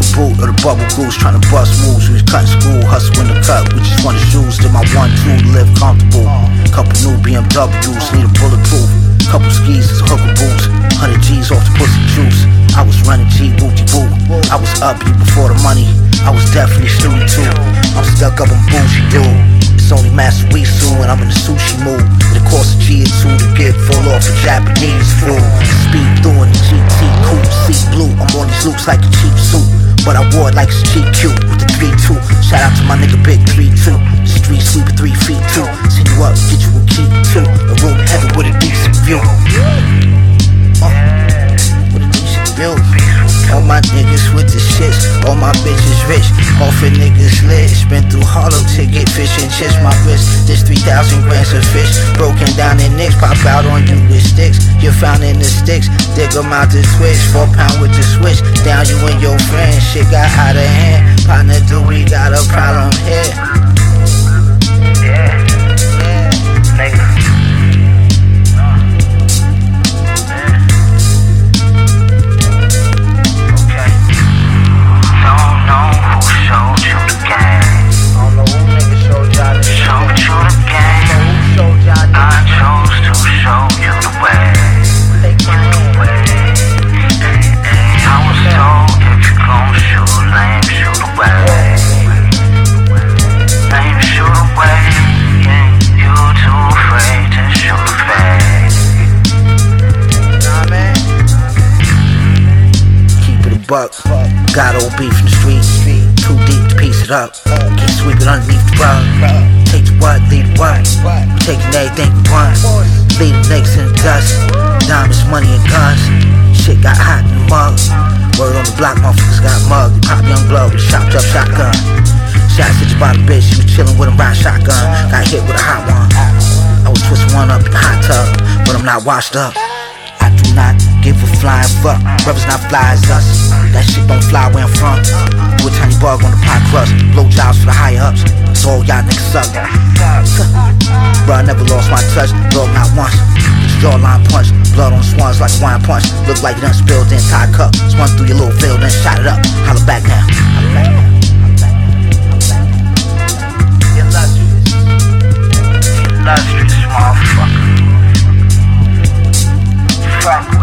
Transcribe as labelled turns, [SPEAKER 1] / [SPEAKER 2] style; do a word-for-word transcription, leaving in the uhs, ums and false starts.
[SPEAKER 1] boot or the bubble goose, tryna bust moves. We was cutting school, hustling the cut. We just wanted shoes, did my one two to live comfortable. Couple new B M Ws, need a bulletproof. Couple skis, is a hooker boots. Hundred G's off the pussy juice. I was running G booty boot. I was up you before the money. I was definitely student too. I'm stuck up on bougie dude. It's only Master Wisu when I'm in the sushi mood. It costs a G or two to get full off of Japanese food. Speed through in the G T coupe, see blue. I'm on these loops like a cheap suit, but I wore it like it's G Q with the three two. Shout out to my nigga Big three two. The street sweeper three feet two. See you up, get you a key two. A room heavy with a decent view. Uh, with a decent view. All my niggas with the shits, all my bitches rich. Off of niggas lit, been through Harlem to get fish and chips. My wrist, this three thousand grams of fish. Broken down in nicks, pop out on you with sticks. You're found in the sticks, dig them out the switch. Four pound with the switch, down you and your friends. Shit got out of hand, partner, do we got a problem here? Yeah, yeah, nigga. Buck, got old beef in the street, too deep to piece it up. Can't sweep it underneath the rug. Take the what, lead the what. We taking everything we want. Lead the niggas in the dust. Diamonds, money, and guns. Shit got hot in the mug. Word on the block, motherfuckers got mugged. They pop young blood with a chopped up shotgun. Shots hit you by the bitch, she was chillin' with him by a shotgun. Got hit with a hot one. I was twisting one up in the hot tub, but I'm not washed up. I do not give a flying fuck. Brothers not fly as us. That shit don't fly where I'm from. Do a tiny bug on the pot crust. Blow jobs for the higher ups. That's all y'all niggas suck. Bruh, I never lost my touch. Dog not once. Get your jawline punched. Blood on swans like a wine punch. Look like you done spilled the entire cup. Swung through your little field, then shot it up. Holla back now. Holla back now. Illustrious. Illustrious motherfucker. Fuck.